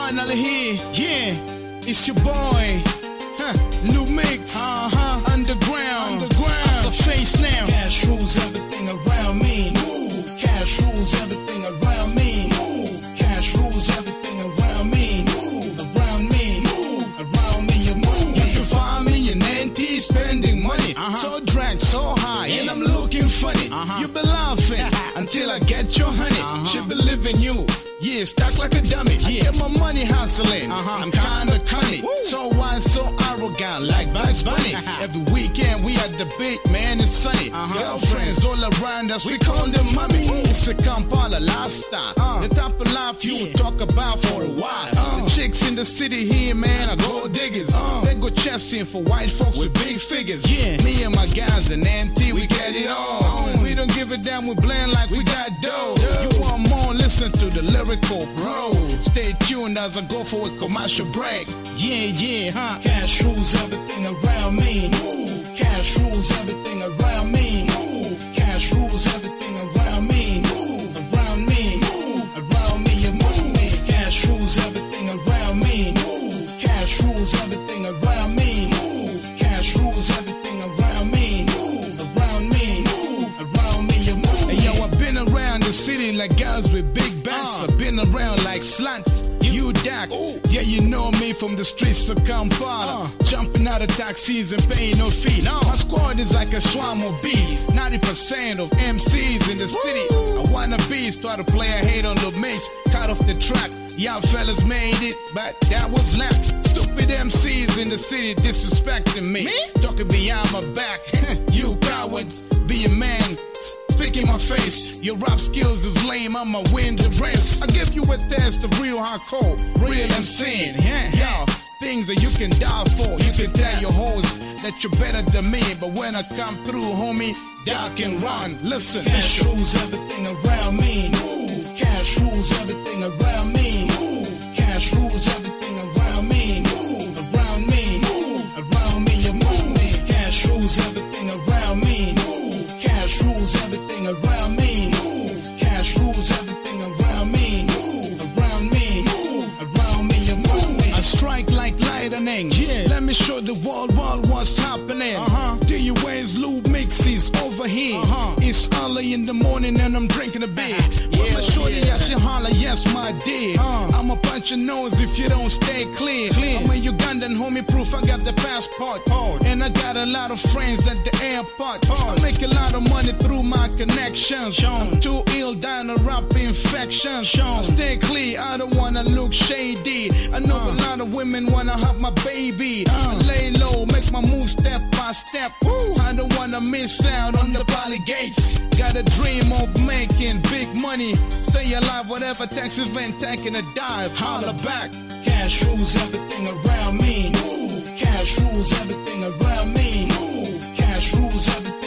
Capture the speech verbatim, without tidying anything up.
finally here, yeah. It's your boy, huh? Lou Mix, uh-huh. Underground, underground. That's a face now. Cash rules everything around me. Move. Cash rules everything around me. Move. Cash rules everything around me. Move. Around me. Move. Around me, you move. You can find me in N T spending money. Uh-huh. So drunk, so high, yeah. And I'm looking funny. Uh-huh. You be laughing until I get your honey. Uh-huh. She believe in you. Yeah, stuck like a dummy. Yeah. I get my money hustling. Uh-huh. I'm kinda cunning. Woo. So why so arrogant like Bugs Bunny? Every weekend we at the beat, man, it's sunny. Uh-huh. Girlfriends all around us, we call them mommy. Woo. It's a Kampala lifestyle. Uh. The type of life you yeah. talk about for a while. Uh. The chicks in the city here, man, are gold diggers. Uh. They go chasing for white folks with big figures. Yeah. Me and my guys in N T, we get it on. We don't give a damn, we blend like we got dough. You want more, listen to the lyrical bro. Stay tuned as I go for a commercial break. Yeah, yeah, huh? Cash rules everything around me. Move. Cash rules everything around me. Move. Cash rules everything around me. Move. Around me. Move. Around me, you move. Cash rules everything around me. Move. Cash rules everything around me. Move. Cash rules everything around me. Move. Around me. Move. Around me, you move. Hey, yo, I've been around the city like guys with big backs. Uh. I've been around like slants. You Dak, ooh. Yeah, you know me from the streets of Kampala. Uh. Jumping out of taxis and paying no fee. No. My squad is like a swarm of bees. ninety percent of M Cs in the city. Woo. I wanna be, start to play a hate on the mix. Cut off the track. Y'all fellas made it, but that was lack. Stupid M Cs in the city disrespecting me. me? Talking behind my back. You cowards, be a man. Speak in my face, your rap skills is lame, I'ma win the race. I give you a test of real hardcore, real MCing, yeah, yeah. Things that you can die for, you can tell your hoes that you're better than me. But when I come through, homie, duck and run, listen. Cash rules everything around me. Move. Cash rules everything around me. Move. Cash rules everything around me. Move. Around me. Move. Around me, you move. Cash rules everything around me. Move. Cash rules everything around me. Move. Cash rules everything around me. Move. Around me. Move. Around me, you move. I strike like lightning. Yeah. Let me show the world, world what's happening. Uh-huh. Do you where's Lou Mixes over here? Uh-huh. It's early in the morning and I'm drinking a beer. Yeah, my shorty, yeah. I should holler, yes, my dear. Uh. I'ma punch your nose if you don't stay clear. clear. I'm a Ugandan, homie, proof I got the passport. Oh. And I got a lot of friends at the airport. Oh. I make a lot of money through my connections. Sean. I'm too ill, dying of rap infection. Sean. I stay clear, I don't wanna look shady. I know uh. a lot of women wanna have my baby. Uh. I lay low, make my move step by step. Woo. I don't wanna miss out on the poly gates. Got a dream of making big money. Stay alive, whatever Texas event, taking a dive. Holla back. Cash rules everything around me. Move. Cash rules everything around me. Move. Cash rules everything.